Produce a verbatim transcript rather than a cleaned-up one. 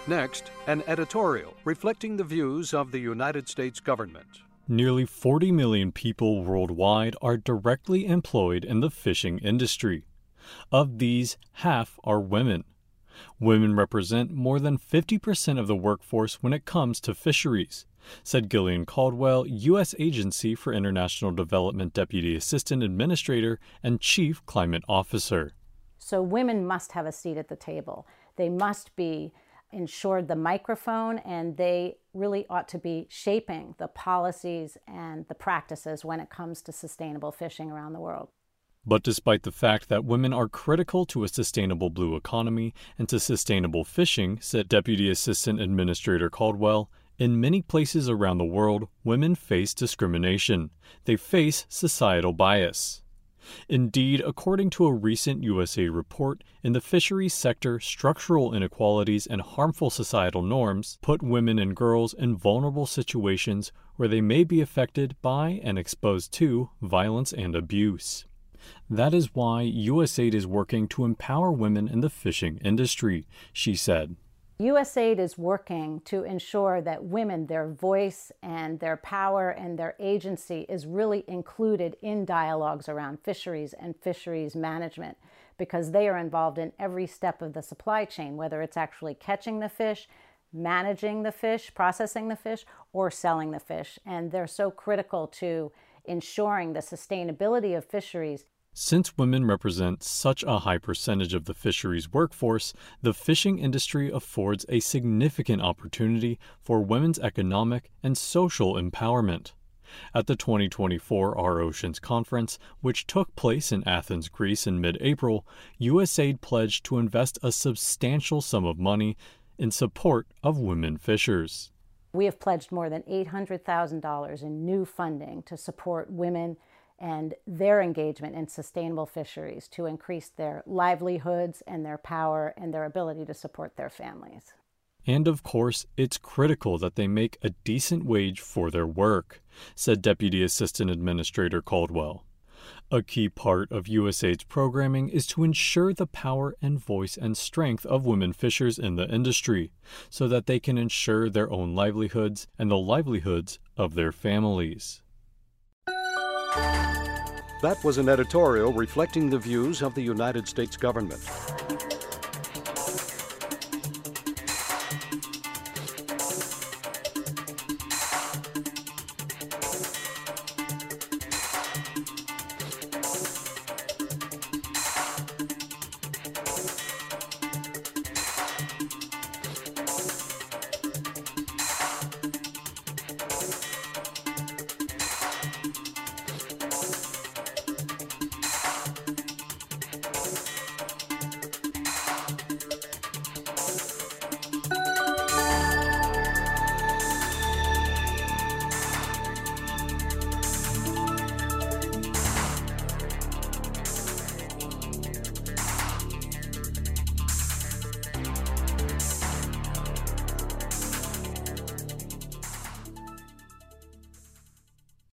Next, an editorial reflecting the views of the United States government. Nearly forty million people worldwide are directly employed in the fishing industry. Of these, half are women. Women represent more than fifty percent of the workforce when it comes to fisheries, said Gillian Caldwell, U S Agency for International Development Deputy Assistant Administrator and Chief Climate Officer. So women must have a seat at the table. They must be ensured the microphone, and they really ought to be shaping the policies and the practices when it comes to sustainable fishing around the world. But despite the fact that women are critical to a sustainable blue economy and to sustainable fishing, said Deputy Assistant Administrator Caldwell, in many places around the world, women face discrimination. They face societal bias. Indeed, according to a recent U S A I D report, in the fisheries sector, structural inequalities and harmful societal norms put women and girls in vulnerable situations where they may be affected by and exposed to violence and abuse. That is why U S A I D is working to empower women in the fishing industry, she said. U S A I D is working to ensure that women, their voice and their power and their agency is really included in dialogues around fisheries and fisheries management, because they are involved in every step of the supply chain, whether it's actually catching the fish, managing the fish, processing the fish, or selling the fish. And they're so critical to ensuring the sustainability of fisheries. Since women represent such a high percentage of the fisheries workforce, the fishing industry affords a significant opportunity for women's economic and social empowerment. At the twenty twenty-four Our Oceans Conference, which took place in Athens, Greece in mid-April, U S A I D pledged to invest a substantial sum of money in support of women fishers. We have pledged more than eight hundred thousand dollars in new funding to support women and their engagement in sustainable fisheries to increase their livelihoods and their power and their ability to support their families. And of course, it's critical that they make a decent wage for their work, said Deputy Assistant Administrator Caldwell. A key part of U S A I D's programming is to ensure the power and voice and strength of women fishers in the industry, so that they can ensure their own livelihoods and the livelihoods of their families. That was an editorial reflecting the views of the United States government.